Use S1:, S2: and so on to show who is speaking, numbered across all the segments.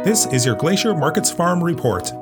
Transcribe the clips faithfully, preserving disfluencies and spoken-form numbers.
S1: This is your Glacier Markets Farm Report.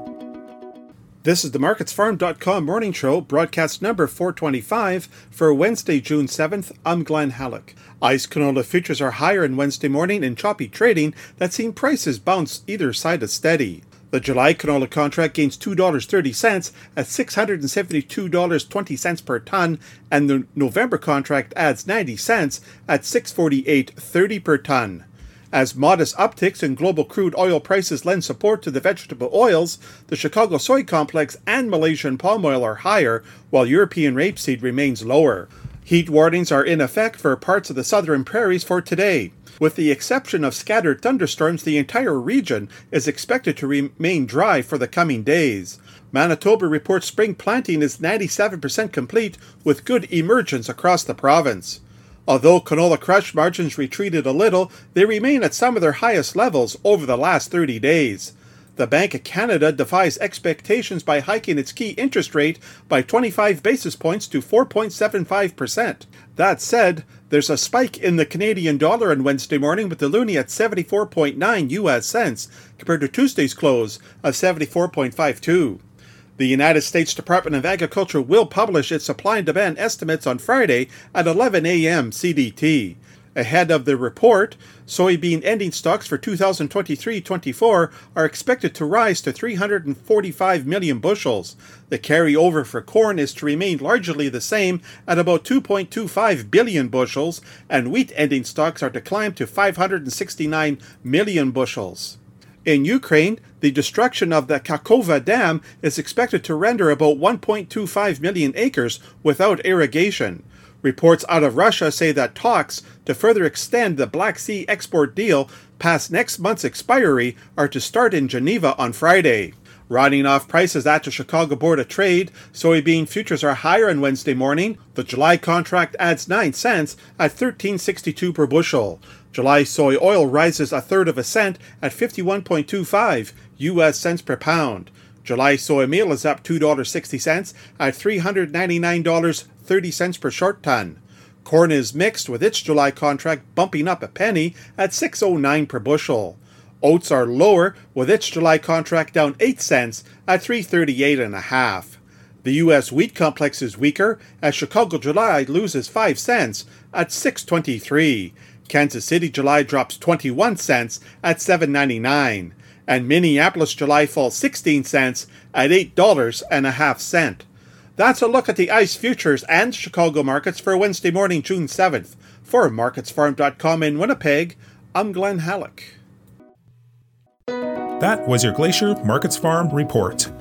S2: This is the markets farm dot com morning show, broadcast number four twenty-five for Wednesday, June seventh. I'm Glenn Halleck. ICE canola futures are higher on Wednesday morning in choppy trading that's seen prices bounce either side of steady. The July canola contract gains two dollars and thirty cents at six hundred seventy-two dollars and twenty cents per ton, and the November contract adds ninety cents at six hundred forty-eight dollars and thirty cents per ton. As modest upticks in global crude oil prices lend support to the vegetable oils, the Chicago soy complex and Malaysian palm oil are higher, while European rapeseed remains lower. Heat warnings are in effect for parts of the southern prairies for today. With the exception of scattered thunderstorms, the entire region is expected to remain dry for the coming days. Manitoba reports spring planting is ninety-seven percent complete, with good emergence across the province. Although canola crush margins retreated a little, they remain at some of their highest levels over the last thirty days. The Bank of Canada defies expectations by hiking its key interest rate by twenty-five basis points to four point seven five percent. That said, there's a spike in the Canadian dollar on Wednesday morning, with the loonie at seventy-four point nine U S cents compared to Tuesday's close of seventy-four point five two. The United States Department of Agriculture will publish its supply and demand estimates on Friday at eleven a.m. C D T. Ahead of the report, soybean ending stocks for two thousand twenty-three twenty-four are expected to rise to three hundred forty-five million bushels. The carryover for corn is to remain largely the same at about two point two five billion bushels, and wheat ending stocks are to climb to five hundred sixty-nine million bushels. In Ukraine, the destruction of the Kakhovka Dam is expected to render about one point two five million acres without irrigation. Reports out of Russia say that talks to further extend the Black Sea export deal past next month's expiry are to start in Geneva on Friday. Rounding off prices at the Chicago Board of Trade, soybean futures are higher on Wednesday morning. The July contract adds nine cents at thirteen sixty-two per bushel. July soy oil rises a third of a cent at fifty-one point two five U S cents per pound. July soy meal is up two dollars and sixty cents at three hundred ninety-nine dollars and thirty cents per short ton. Corn is mixed, with its July contract bumping up a penny at six oh nine per bushel. Oats are lower, with its July contract down eight cents at three thirty-eight and a half. The U S wheat complex is weaker, as Chicago July loses five cents at six twenty-three. Kansas City July drops twenty-one cents at seven ninety-nine, and Minneapolis July falls sixteen cents at eight dollars and a half cent. That's a look at the ICE futures and Chicago markets for Wednesday morning, June seventh. For markets farm dot com in Winnipeg, I'm Glenn Halleck.
S1: That was your Glacier Markets Farm Report.